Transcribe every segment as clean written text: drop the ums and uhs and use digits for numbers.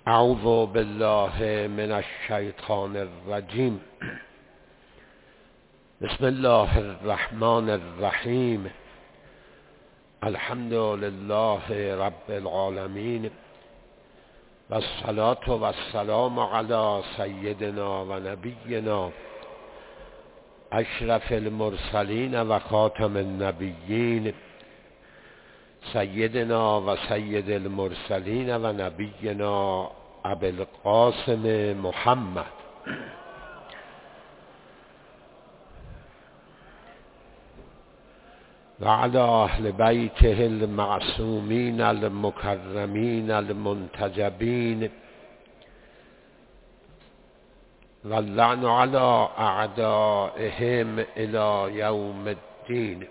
اعوذ بالله من الشیطان الرجیم. بسم الله الرحمن الرحیم. الحمد لله رب العالمین و الصلاة و السلام علی سیدنا و نبینا اشرف المرسلین و خاتم النبیین سیدنا و سید المرسلین و نبینا ابوالقاسم محمد و علی اهل بیته المعصومین المکرمین المنتجبین و اللعن علی اعدائهم الی یوم الدین.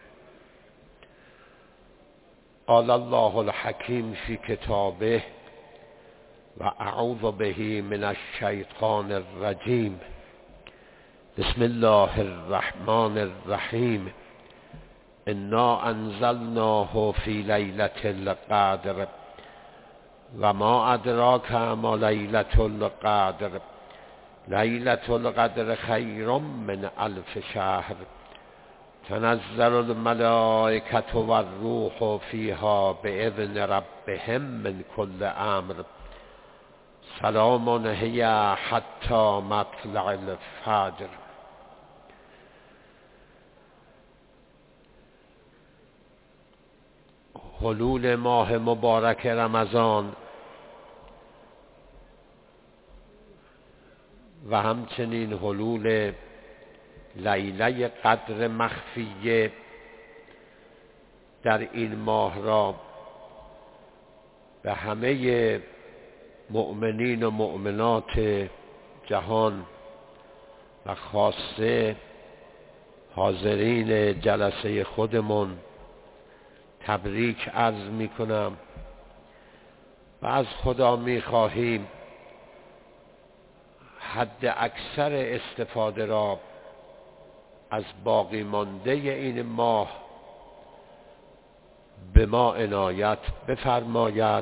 قال الله الحکیم فی کتابه و اعوذ به من الشیطان الرجیم. بسم الله الرحمن الرحیم. انا انزلناه فی لیلة القدر و ما ادراک ما لیلة القدر. لیلة القدر خیر من الف شهر. تنزل الملائکة والروح فیها باذن ربهم من کل امر. سلام هی حتی مطلع الفجر. حلول ماه مبارک رمضان و همچنین حلول لیله قدر مخفیه در این ماه را به همه مؤمنین و مؤمنات جهان و خاصه حاضرین جلسه خودمون تبریک عرض می کنم و از خدا می خواهیم حد اکثر استفاده را از باقی مانده این ماه به ما عنایت بفرماید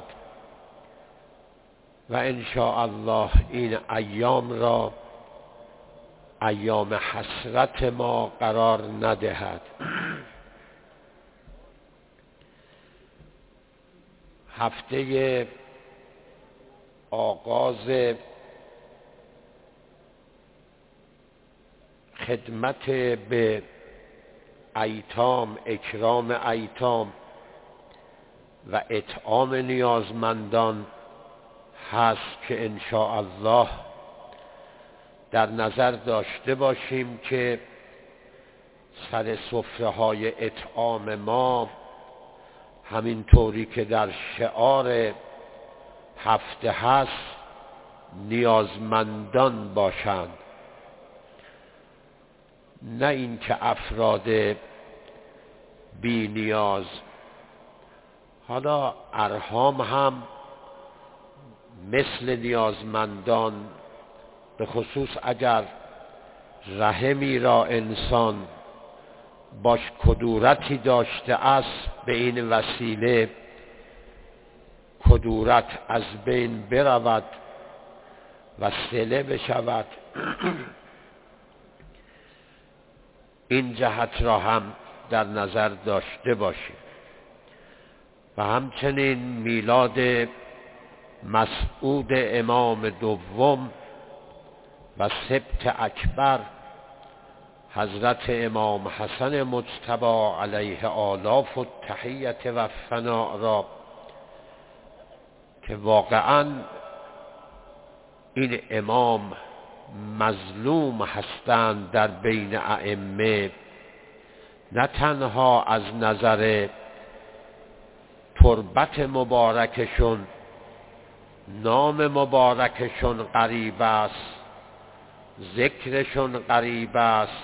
و ان شاء الله این ایام را ایام حسرت ما قرار ندهد. هفته آغاز خدمت به ایتام، اکرام ایتام و اطعام نیازمندان هست که ان شاء الله در نظر داشته باشیم که سر سفره های اطعام ما همینطوری که در شعار هفته هست نیازمندان باشند، نه اینکه افراد بی نیاز. حالا ارحام هم مثل نیازمندان، به خصوص اگر رحمی را انسان باش کدورتی داشته است، به این وسیله کدورت از بین برود و صله بشود. این جهت را هم در نظر داشته باشیم. و همچنین میلاد مسعود امام دوم و سبط اکبر حضرت امام حسن مجتبی علیه آلاف و تحیت و فنا را که واقعا این امام مظلوم هستند در بین ائمه، نه تنها از نظر تربت مبارکشون، نام مبارکشون غریب است، ذکرشون غریب است،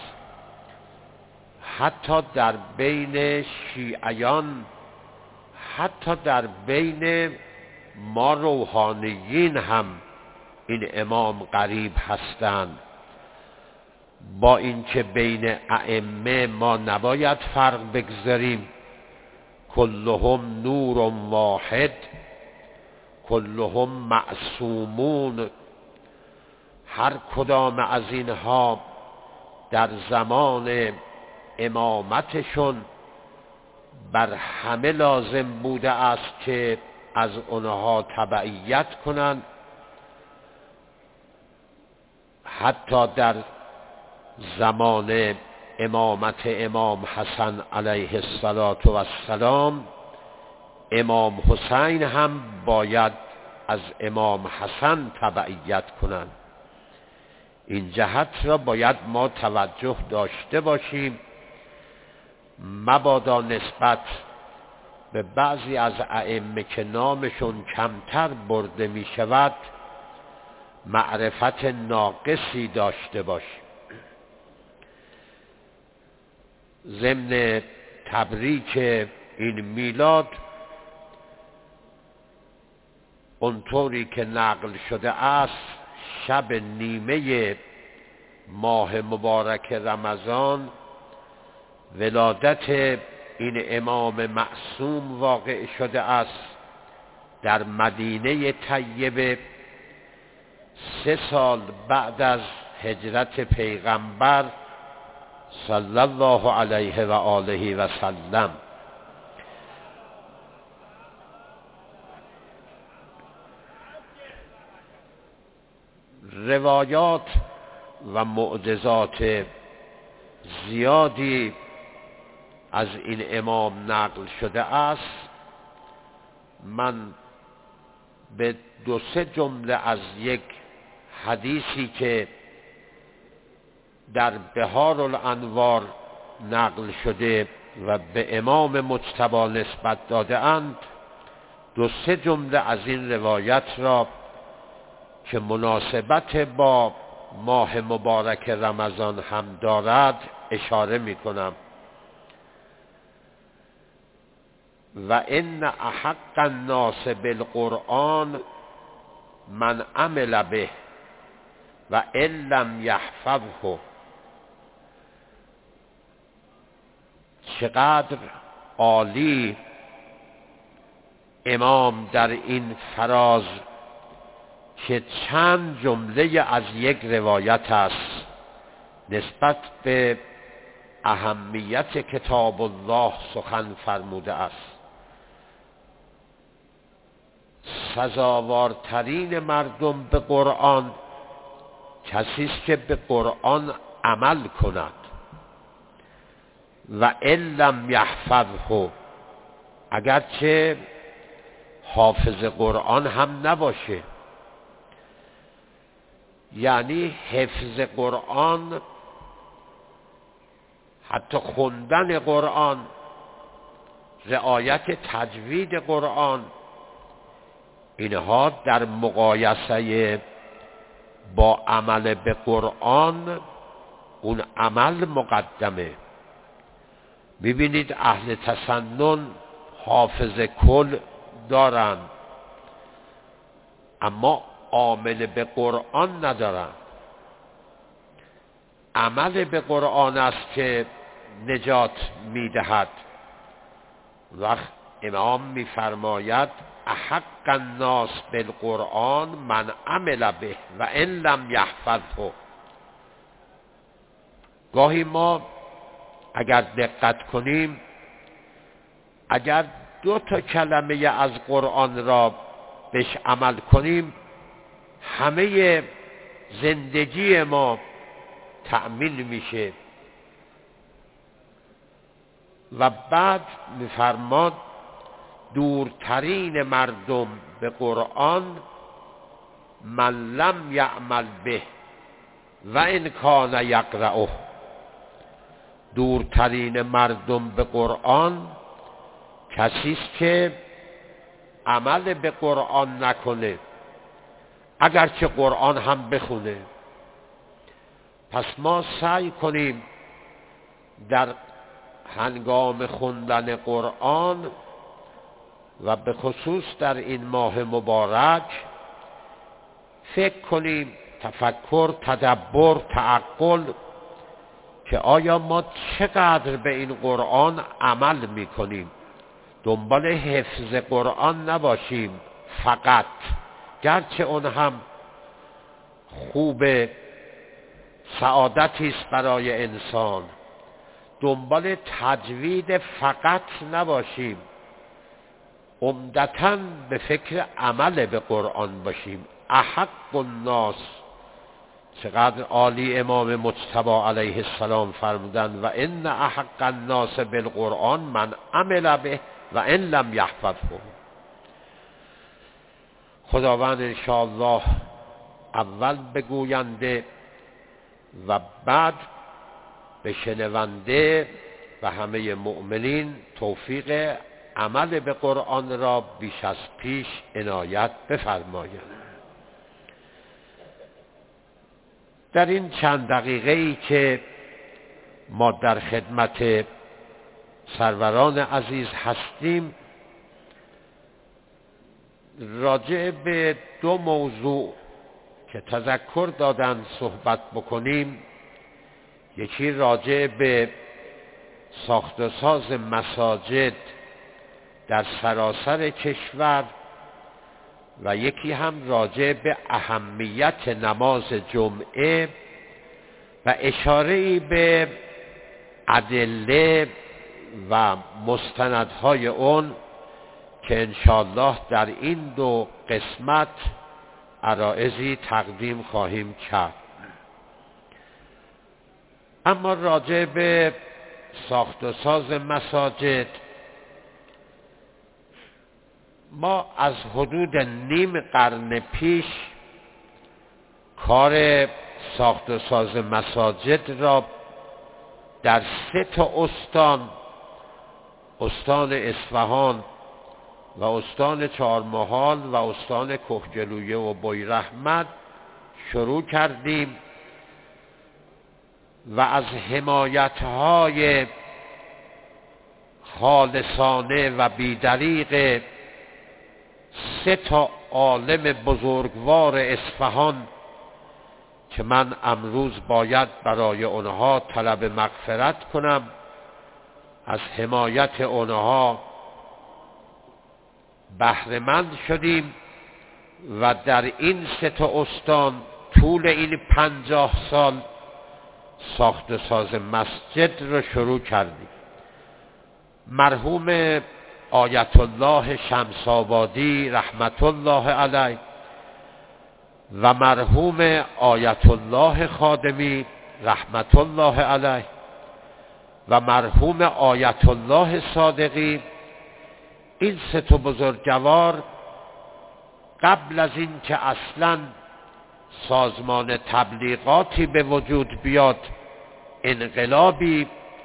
حتی در بین شیعیان، حتی در بین ما روحانیین هم این امام غریب هستند. با اینکه بین ائمه ما نباید فرق بگذاریم، کلهم نور واحد، کلهم معصومون، هر کدام از اینها در زمان امامتشون بر همه لازم بوده است که از آنها تبعیت کنند. حتی در زمان امامت امام حسن علیه السلام امام حسین هم باید از امام حسن تبعیت کنند. این جهت را باید ما توجه داشته باشیم، مبادا نسبت به بعضی از ائمه که نامشون کمتر برده می شود معرفت ناقصی داشته باشیم. ضمن تبریک این میلاد، اونطوری که نقل شده است، شب نیمه ماه مبارک رمضان ولادت این امام معصوم واقع شده است در مدینه طیبه 3 سال بعد از هجرت پیغمبر صلی الله علیه و آله و سلم. روایات و معجزات زیادی از این امام نقل شده است. من به 2-3 جمله از یک حدیثی که در بحار الانوار نقل شده و به امام مجتبی نسبت داده اند، 2-3 جمله از این روایت را که مناسبت با ماه مبارک رمضان هم دارد اشاره می کنم. و ان احق الناس بالقرآن من عمل به و ان لم یحفظه. چقدر عالی امام در این فراز که چند جمله از یک روایت است نسبت به اهمیت کتاب الله سخن فرموده است. سزاوارترین مردم به قرآن کسی است که به قرآن عمل کند و ان لم یحفظه، اگرچه حافظ قرآن هم نباشه. یعنی حفظ قرآن، حتی خوندن قرآن، رعایت تجوید قرآن، اینها در مقایسه با عمل به قرآن اون عمل مقدمه. ببینید اهل تسنن حافظ کل دارن اما عامل به قرآن ندارن. عمل به قرآن است که نجات میدهد. وقت امام میفرماید احق الناس بالقرآن من عمل به و ان لم یحفظه. گاهی ما اگر دقت کنیم، اگر 2 کلمه از قرآن را بهش عمل کنیم، همه زندگی ما تأمین میشه. و بعد میفرماد دورترین مردم به قرآن من لم یعمل به و ان کان یقرأه. دورترین مردم به قرآن کسی است که عمل به قرآن نکنه اگرچه قرآن هم بخونه. پس ما سعی کنیم در هنگام خوندن قرآن و به خصوص در این ماه مبارک فکر کنیم، تفکر، تدبر، تعقل، که آیا ما چقدر به این قرآن عمل میکنیم. دنبال حفظ قرآن نباشیم، فقط، گرچه اون هم خوب سعادتی است برای انسان، دنبال تجوید فقط نباشیم، عمدتاً به فکر عمل به قرآن باشیم. احق الناس، چقدر عالی امام مجتبی علیه السلام فرمودند و ان احق الناس بالقرآن من عمل به و ان لم یحفظه. خداوند انشاءالله اول به گوینده و بعد به شنونده و همه مؤمنین توفیق عمل به قرآن را بیش از پیش عنایت بفرماید. در این چند دقیقه‌ای که ما در خدمت سروران عزیز هستیم، راجع به دو موضوع که تذکر دادن صحبت بکنیم. یکی راجع به ساخت و ساز مساجد در سراسر کشور و یکی هم راجع به اهمیت نماز جمعه و اشاره‌ای به ادله و مستندهای اون که انشاءالله در این دو قسمت عرائضی تقدیم خواهیم کرد. اما راجع به ساخت و ساز مساجد، ما از حدود نیم قرن پیش کار ساخت و ساز مساجد را در 3 استان، استان اصفهان و استان چهارمحال و استان کهگلویه و بویراحمد شروع کردیم و از حمایت‌های خالصانه و بی‌دریغ 3 عالم بزرگوار اصفهان که من امروز باید برای آنها طلب مغفرت کنم، از حمایت آنها بهره‌مند شدیم و در این 3 استان طول این 50 سال ساخت و ساز مسجد رو شروع کردیم. مرحوم آیت الله شمس‌آبادی رحمت الله علیه و مرحوم آیت الله خادمی رحمت الله علیه و مرحوم آیت الله صادقی، این 3 بزرگوار قبل از این که اصلاً سازمان تبلیغاتی به وجود بیاد، انقلابی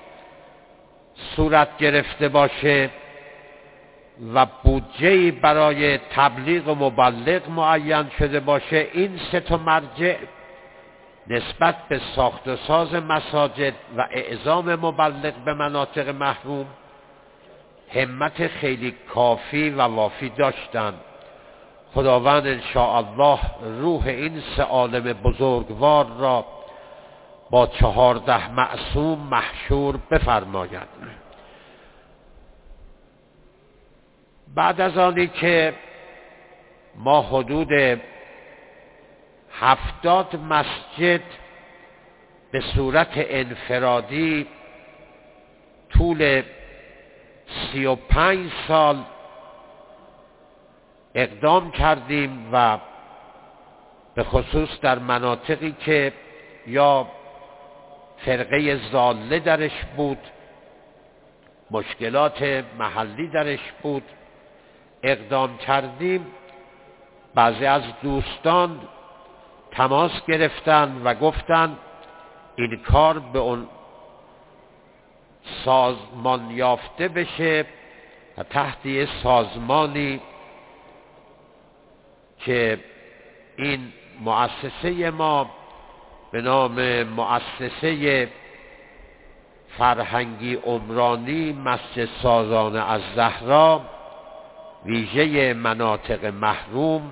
صورت گرفته باشه و بودجه‌ای برای تبلیغ و مبلغ معین شده باشه، این 3 مرجع نسبت به ساخت و ساز مساجد و اعزام مبلغ به مناطق محروم همت خیلی کافی و وافی داشتند. خداوند انشاءالله روح این 3 عالم بزرگوار را با 14 معصوم محشور بفرماید. بعد از آنی که ما حدود 70 مسجد به صورت انفرادی طول 35 سال اقدام کردیم و به خصوص در مناطقی که یا فرقه ضاله درش بود، مشکلات محلی درش بود، اقدام کردیم. بعضی از دوستان تماس گرفتن و گفتن این کار به اون سازمان یافته بشه و تحت یه سازمانی که این مؤسسه ما به نام مؤسسه فرهنگی عمرانی مسجد سازان الزهرا ویژه مناطق محروم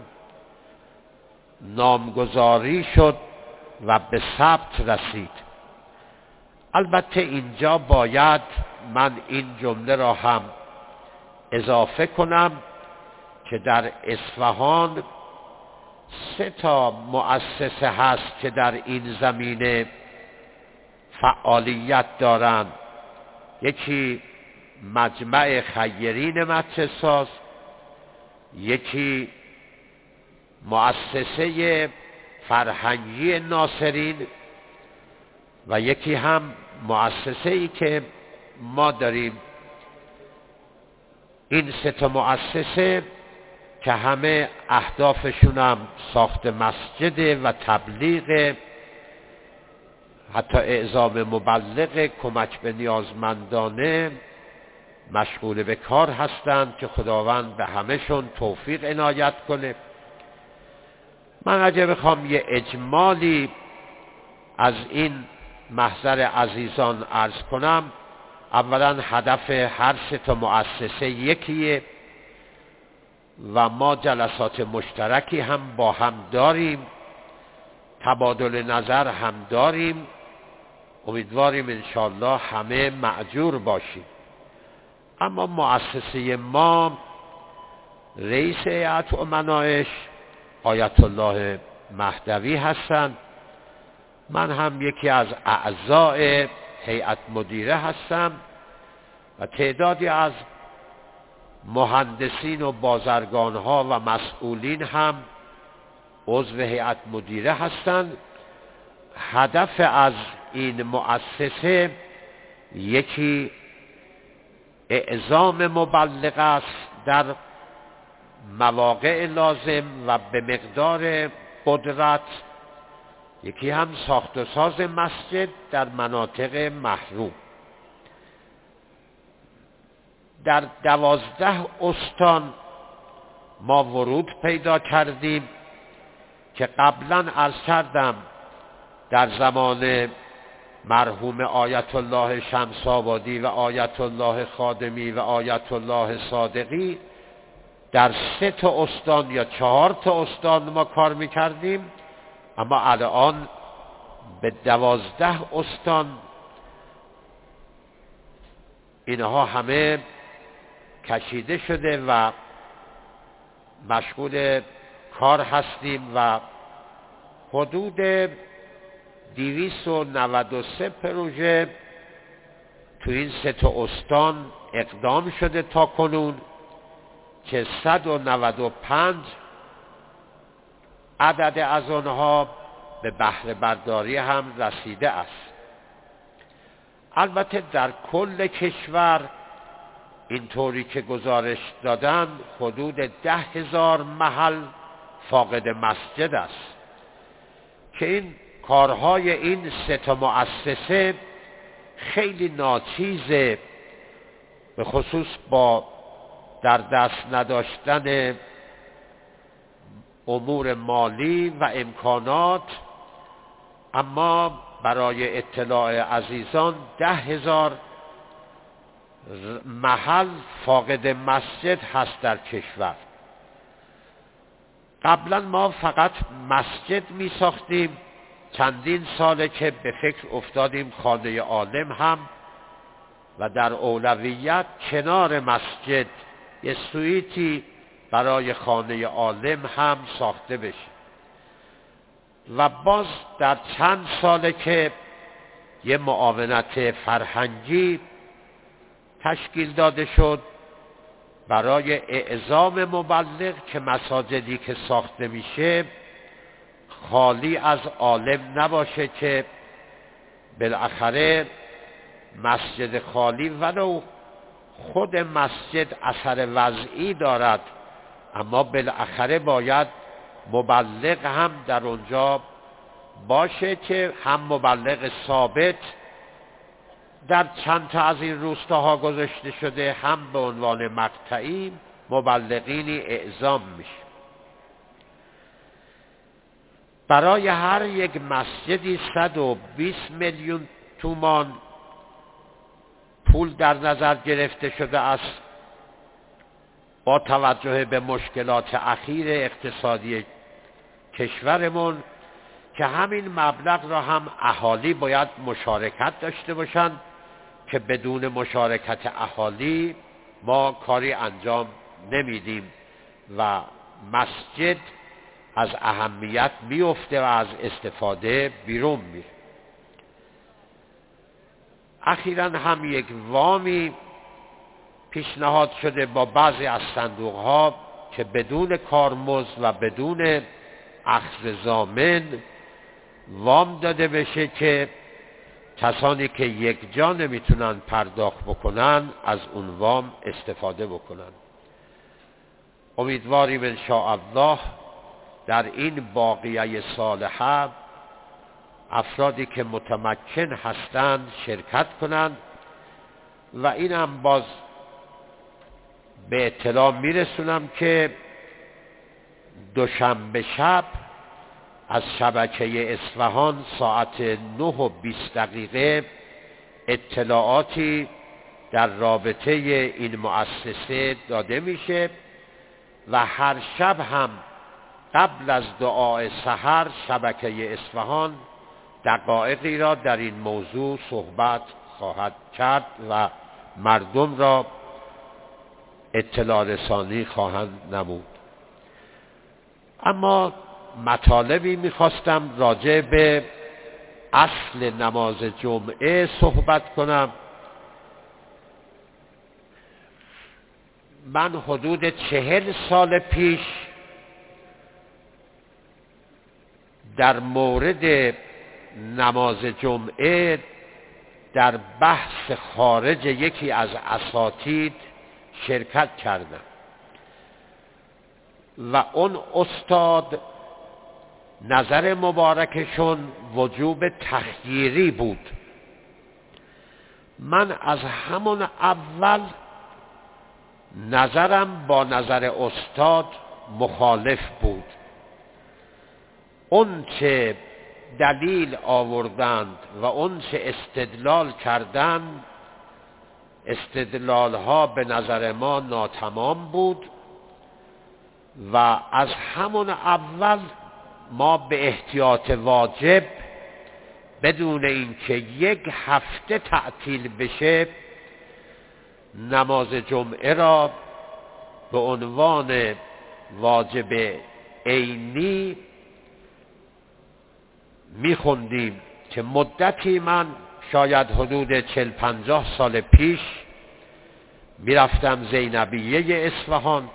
نامگذاری شد و به ثبت رسید. البته اینجا باید من این جمله را هم اضافه کنم که در اصفهان 3 مؤسسه هست که در این زمینه فعالیت دارند. یکی مجمع خیرین مدرسه‌ساز، یکی مؤسسه فرهنگی ناصرین و یکی هم مؤسسه‌ای که ما داریم. این 3 مؤسسه که همه اهدافشون هم ساخت مسجد و تبلیغ، حتی اعزام مبلغ، کمک به نیازمندانه، مشغول به کار هستند که خداوند به همهشون توفیق عنایت کنه. من اگه بخوام یه اجمالی از این محضر عزیزان عرض کنم، اولا هدف هر 3 مؤسسه یکیه و ما جلسات مشترکی هم با هم داریم، تبادل نظر هم داریم. امیدواریم انشاءالله همه مأجور باشیم. اما مؤسسه ما رئیس هیئت امنایش آیت الله مهدوی هستند. من هم یکی از اعضای هیئت مدیره هستم و تعدادی از مهندسین و بازرگانها و مسئولین هم عضو هیئت مدیره هستند. هدف از این مؤسسه یکی اعزام مبلغ است در مواقع لازم و به مقدار قدرت، یکی هم ساخت و ساز مسجد در مناطق محروم. در 12 استان ما ورود پیدا کردیم که قبلا عرض کردم در زمان مرحوم آیت الله شمس‌آبادی و آیت الله خادمی و آیت الله صادقی در 3 استان یا 4 استان ما کار میکردیم، اما الان به 12 استان اینها همه کشیده شده و مشغول کار هستیم و حدود 293 پروژه تو این 3 استان اقدام شده تا کنون که 195 عدد از آنها به بهره برداری هم رسیده است. البته در کل کشور اینطوری که گزارش دادن حدود 10,000 محل فاقد مسجد است که این کارهای این 3 مؤسسه خیلی ناچیزه، به خصوص با در دست نداشتن امور مالی و امکانات. اما برای اطلاع عزیزان 10,000 محل فاقد مسجد هست در کشور. قبلا ما فقط مسجد می ساختیم، چندین ساله که به فکر افتادیم خانه عالم هم و در اولویت کنار مسجد یه سویتی برای خانه عالم هم ساخته بشه و باز در چند ساله که یه معاونت فرهنگی تشکیل داده شد برای اعزام مبلغ که مساجدی که ساخته میشه خالی از عالم نباشه، که بالاخره مسجد خالی ولو خود مسجد اثر وضعی دارد، اما بالاخره باید مبلغ هم در اونجا باشه که هم مبلغ ثابت در چند تا از این روستاها گذاشته شده، هم به عنوان مقطعی مبلغینی اعزام میشه. برای هر یک مسجدی 120 میلیون تومان پول در نظر گرفته شده است با توجه به مشکلات اخیر اقتصادی کشورمون، که همین مبلغ را هم اهالی باید مشارکت داشته باشند که بدون مشارکت اهالی ما کاری انجام نمیدیم. و مسجد از اهمیت میفته و از استفاده بیرون میره. اخیراً هم یک وامی پیشنهاد شده با بعضی از صندوق‌ها که بدون کارمزد و بدون اخذ ضامن وام داده بشه که کسانی که یک جا نمیتونن پرداخت بکنن از اون وام استفاده بکنن. امیدواریم انشاءالله در این باقیه صالحه افرادی که متمکن هستند شرکت کنند و اینم باز به اطلاع میرسونم که دوشنبه شب از شبکه اصفهان ساعت 9:20 اطلاعاتی در رابطه این مؤسسه داده میشه و هر شب هم قبل از دعای سحر شبکه اصفهان دقایقی را در این موضوع صحبت خواهد کرد و مردم را اطلاع رسانی خواهند نمود. اما مطالبی میخواستم راجع به اصل نماز جمعه صحبت کنم. من حدود 40 سال پیش در مورد نماز جمعه در بحث خارج یکی از اساتید شرکت کردم و اون استاد نظر مبارکشون وجوب تخییری بود. من از همون اول نظرم با نظر استاد مخالف بود. اون چه دلیل آوردند و اون چه استدلال کردند استدلال ها به نظر ما ناتمام بود و از همون اول ما به احتیاط واجب بدون اینکه یک هفته تعطیل بشه نماز جمعه را به عنوان واجب عینی میخوندیم که مدتی من شاید حدود 40-50 سال پیش میرفتم زینبیه اصفهان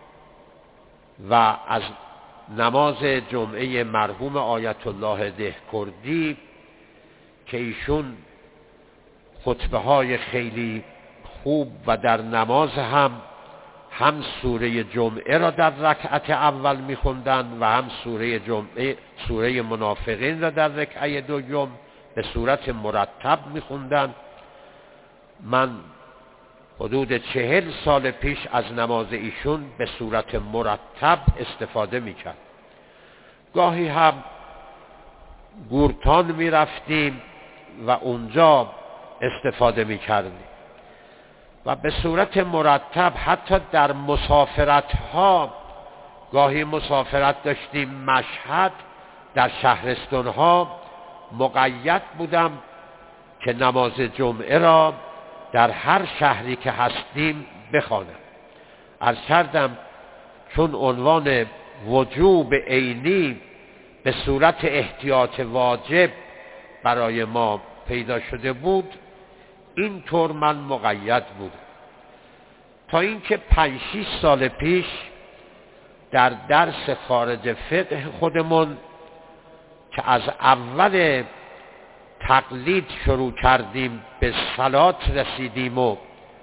و از نماز جمعه مرحوم آیت الله دهکردی که ایشون خطبه های خیلی خوب و در نماز هم سوره جمعه را در رکعت اول میخوندند و هم سوره منافقین را در رکعه دوم به صورت مرتب میخوندند. من حدود 40 سال پیش از نماز ایشون به صورت مرتب استفاده میکرد. گاهی هم گورتان میرفتیم و اونجا استفاده میکردیم و به صورت مرتب حتی در مسافرت ها گاهی مسافرت داشتیم مشهد در شهرستان ها مقید بودم که نماز جمعه را در هر شهری که هستیم بخوانم. عرض کردم چون عنوان وجوب عینی به صورت احتیاط واجب برای ما پیدا شده بود اینطور من مقید بودم تا اینکه 5-6 سال پیش در درس خارج فقه خودمون که از اول تقلید شروع کردیم به صلات رسیدیم و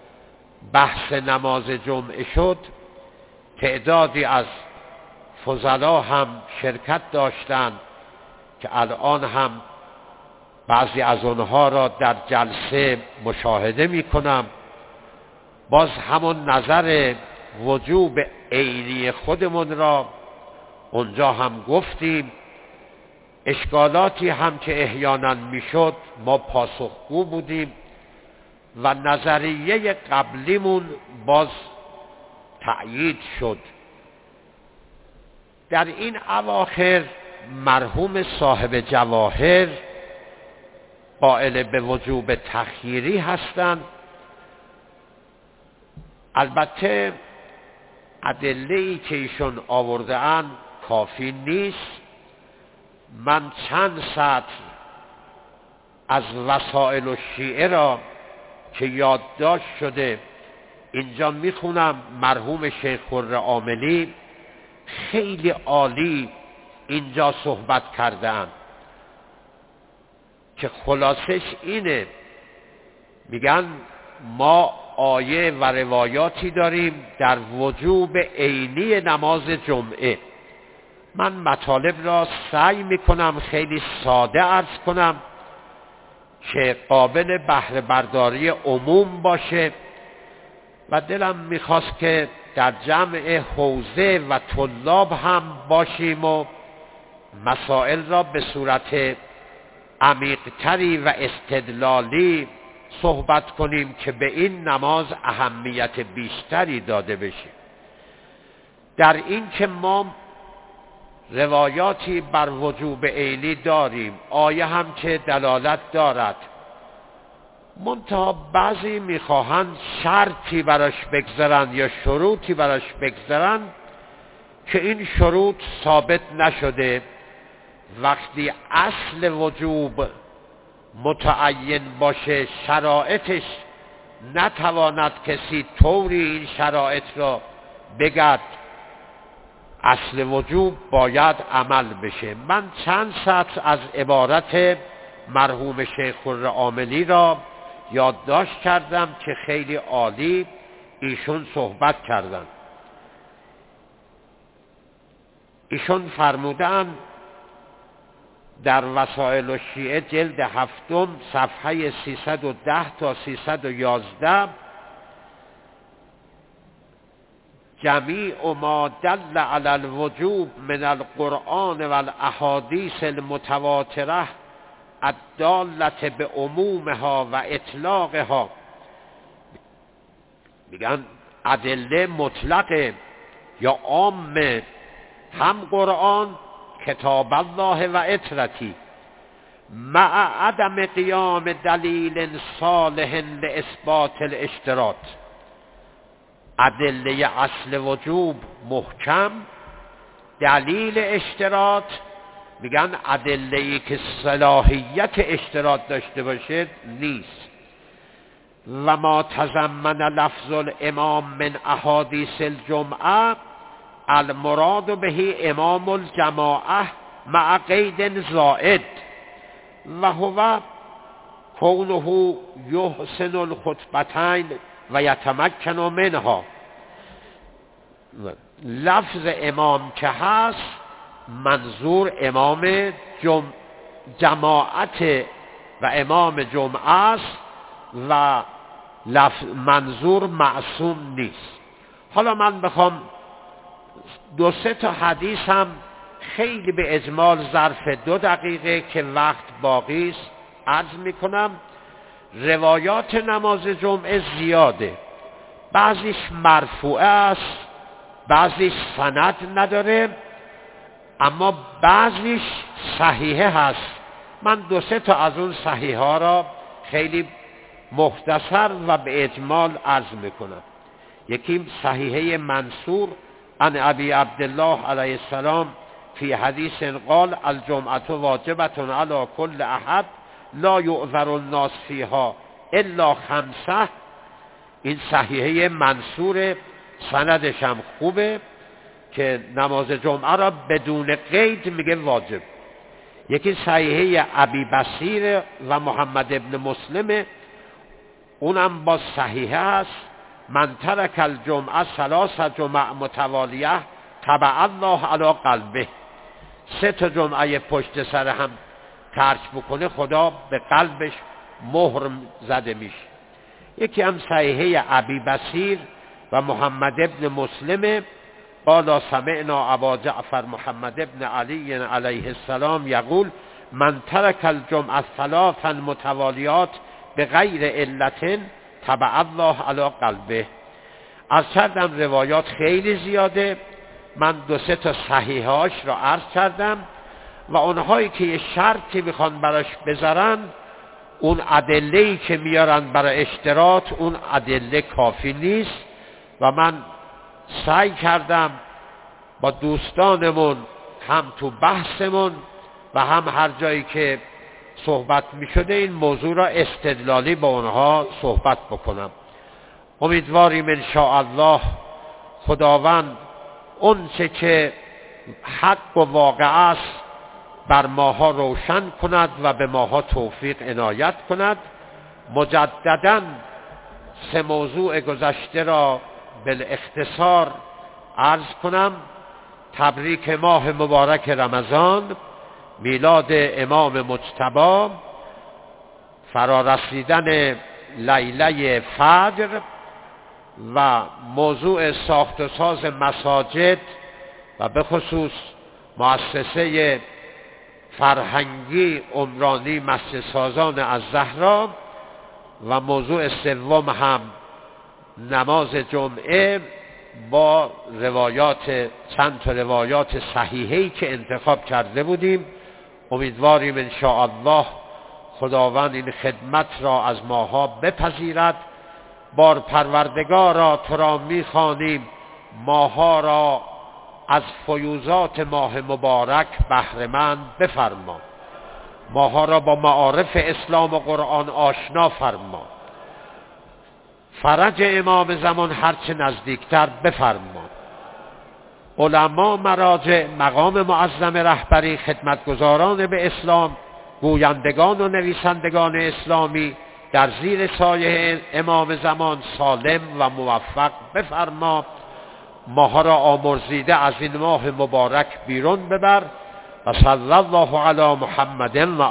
بحث نماز جمعه شد تعدادی از فضلا هم شرکت داشتند که الان هم بعضی از اونها را در جلسه مشاهده می کنم. باز همون نظر وجوب عینی خودمون را اونجا هم گفتیم. اشکالاتی هم که احیانا میشد ما پاسخگو بودیم و نظریه قبلیمون باز تأیید شد. در این اواخر مرحوم صاحب جواهر قائل به وجوب تخییری هستند. البته ادله‌ای که ایشون آورده‌اند کافی نیست. من چند سطر از وسائل الشیعه را که یادداشت شده اینجا میخونم. مرحوم شیخ خرعاملی خیلی عالی اینجا صحبت کردند که خلاصش اینه، میگن ما آیه و روایاتی داریم در وجوب عینی نماز جمعه. من مطالب را سعی میکنم خیلی ساده عرض کنم که قابل بهره برداری عموم باشه و دلم میخواست که در جمع حوزه و طلاب هم باشیم و مسائل را به صورت عمیق‌تری و استدلالی صحبت کنیم که به این نماز اهمیت بیشتری داده بشه. در این که ما روایاتی بر وجوب عینی داریم، آیه هم که دلالت دارد، منتها بعضی میخواهند شرطی براش بگذارن یا شروطی براش بگذارن که این شروط ثابت نشده. وقتی اصل وجوب متعین باشه، شرایطش نتواند کسی طوری این شرایط را بگد، اصل وجوب باید عمل بشه. من چند سطر از عبارت مرحوم شیخ خرعاملی را یادداشت کردم که خیلی عالی ایشون صحبت کردند. ایشون فرمودند در وسائل الشیعه جلد 7 صفحه 310 تا 311 جمیع ما دل علی الوجوب من القرآن و الاحادیث المتواتره الدالة به عمومها و اطلاقها. میگن ادله مطلق یا عام، هم قرآن کتاب الله و اطرتی مع عدم قیام دلیل صالح لاثبات الاشتراط. ادله اصل وجوب محکم، دلیل اشتراط میگن ادله‌ای که صلاحیت اشتراط داشته باشه نیست. و ما تضمن لفظ الامام من احادیث الجمعه المراد به امام الجماعه مع قید زائد و هو کونه یحسن الخطبتین و یتمکن منها. لفظ امام که هست منظور امام جماعت و امام جمعه است و منظور معصوم نیست. حالا من بخوام 2-3 تا حدیث هم خیلی به اجمال ظرف 2 دقیقه که وقت باقی است عرض میکنم. روایات نماز جمعه زیاده، بعضیش مرفوعه است، بعضیش سند نداره، اما بعضیش صحیحه هست. من 2-3 تا از اون صحیحه ها را خیلی مختصر و به اجمال عرض میکنم. یکی صحیحه منصور عن ابی عبدالله علیه السلام فی حدیث قال الجمعه واجبة علی کل احد لا یعذر الناس فیها الا 5. این صحیحه منصور، سندش هم خوبه که نماز جمعه را بدون قید میگه واجب. یکی صحیحه ابی بصیر و محمد ابن مسلم، اونم با صحیحه است. من ترک الجمعه 3 جمع متوالیه طبع الله علی قلبه. 3 تا جمعه پشت سر هم ترک بکنه خدا به قلبش مهر زده میشه. یکی هم صحیحه ابی بصیر و محمد ابن مسلم قال سمعنا ابا جعفر محمد ابن علی علیه السلام یقول من ترک الجمعه 3 متوالیات بغیر علت طبع الله علی قلبه. از کردم روایات خیلی زیاده، من 2-3 تا صحیحاش را عرض کردم و اونهایی که یه شرطی میخوان براش بذارن، اون ادله‌ای که میارن برای اشتراط اون ادله کافی نیست و من سعی کردم با دوستانمون هم تو بحثمون و هم هر جایی که صحبت می شده این موضوع را استدلالی با اونها صحبت بکنم. امیدواریم انشاءالله خداوند اون چه که حق و واقع است بر ماها روشن کند و به ماها توفیق عنایت کند. مجدداً 3 موضوع گذشته را بالاختصار عرض کنم. تبریک ماه مبارک رمضان، میلاد امام مجتبی، فرارسیدن لیله فجر و موضوع ساخت و ساز مساجد و به خصوص مؤسسه فرهنگی عمرانی مسجد سازان الزهرا و موضوع سوم هم نماز جمعه با چند تا روایات صحیحی که انتخاب کرده بودیم. امیدواریم انشاءالله خداوند این خدمت را از ماها بپذیرد. بار پروردگارا تو را می‌خوانیم ماها را از فیوزات ماه مبارک بهره‌مند بفرما، ماها را با معارف اسلام و قرآن آشنا فرما، فرج امام زمان هرچه نزدیکتر بفرما. علما، مراجع، مقام معظم رهبری، خدمتگزاران به اسلام، گویندگان و نویسندگان اسلامی در زیر سایه امام زمان سالم و موفق بفرما. ماها را آمرزیده از این ماه مبارک بیرون ببر و صلی الله علی محمد و